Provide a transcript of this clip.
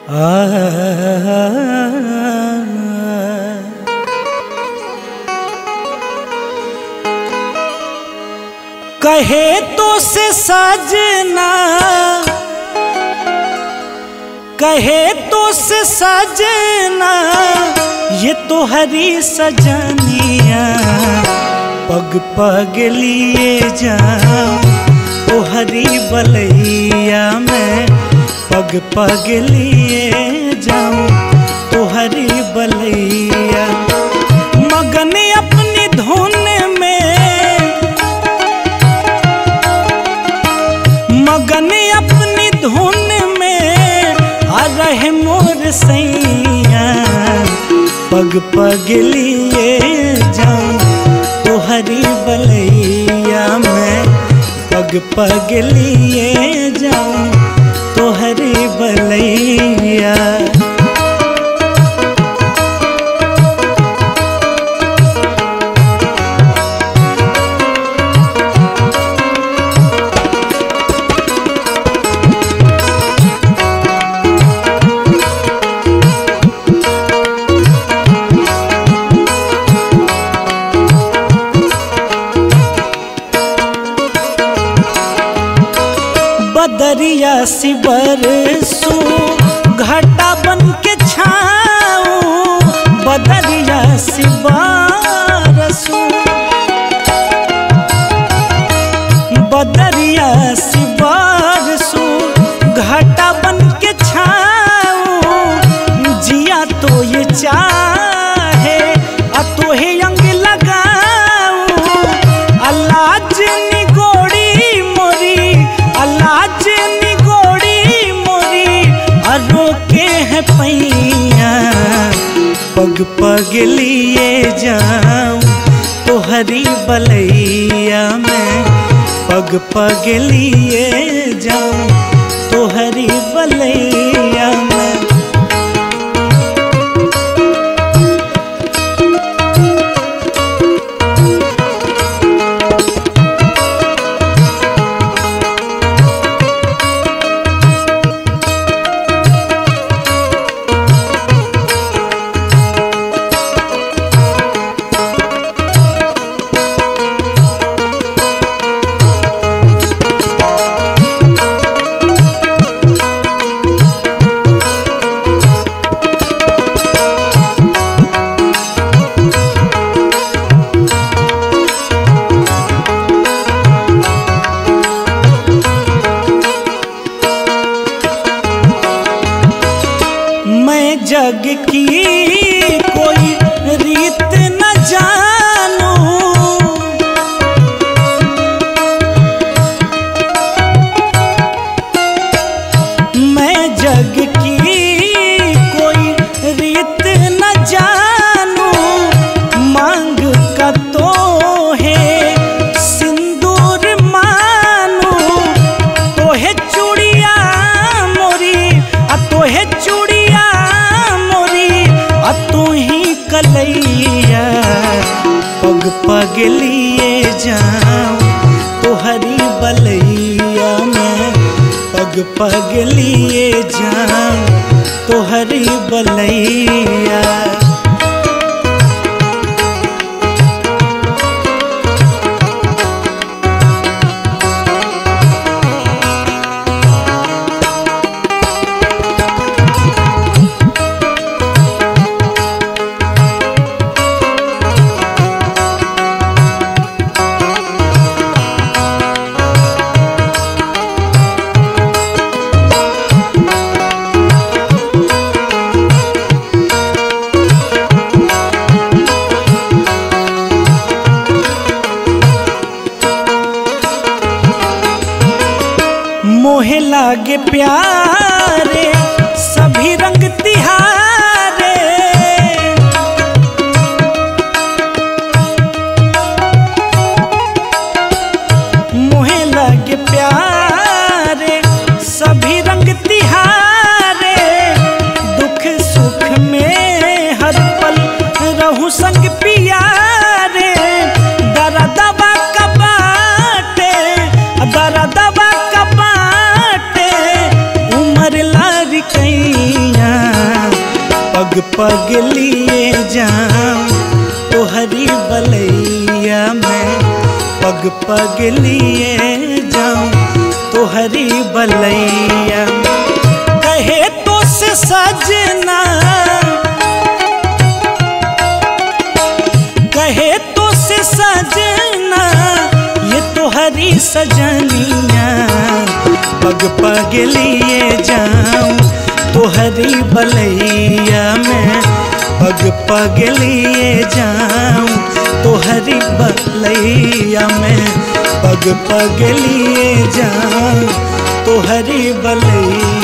कहे तो से सजना, कहे तो से सजना, ये तो हरी सजनिया, पग पग लिए जाऊं तो हरी बलैया में, पग पग लिए जाऊं तो हरी बलैया। मगन अपनी धुन में, मगन अपनी धुन में आ रहे मोर सैया, पग पग लिए जाऊं तो हरी बलैया में, पग पग लिए जाऊं तो हरी बलैया। बदरिया सी बरसों घटा बन के छाऊं, बदरिया सी बरसों, बदरिया सी बरसों घटा बन के छाऊं। जिया तो ये चाहे तो हे अंग लगाऊं, अल्लाह निगोड़ी मोरी, अल्लाह निगोड़ी मोरी, रोके हैं पैया, पग पग लिए जाऊं तो हरी बलैया में, पग पग लिए जाऊं तो हरी बलैया में। मैं जग की कोई रीत न जानूं, मैं जग की कोई रीत न जानूं। मांग का तो है सिंदूर मानूं, तो है चूड़िया मोरी, तो है चूड़िया तू ही कलैया, पग पग लिए जाऊं तो हरी बलैया में, पग पग लिए जाऊं तो हरी बलैया। मोहे लागे प्यारे सभी रंग तिहारे, मोहे लागे प्यारे सभी रंग तिहारे। दुख सुख में हर पल रहूं संग पियारे, दरा दबा का बाटे, दरा दबा का बाटे, उमर लारी द्वारिकैया पग पग लिए जाऊं तोहरी बलैया में पग पग लिए जाऊं तोहरी बलैया। कहे तो से सजना कहे तो से सजना ये तोहरी सजनिया पग पग लिए जाऊं तोहरी बलैया में पग पग लिए जाऊं तोहरी बलैया में पग पग लिए जाऊं तोहरी बलैया।